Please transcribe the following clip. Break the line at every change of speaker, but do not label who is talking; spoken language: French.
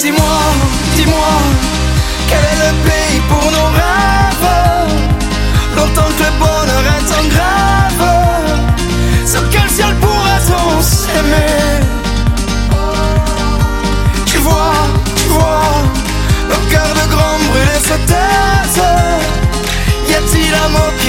dis-moi, dis-moi, quel est le pays pour nos rêves? Longtemps que le bonheur est en grève, sur quel ciel pourrait-on s'aimer? Tu vois, nos cœurs de grands brûlés se taisent. Y a-t-il un mot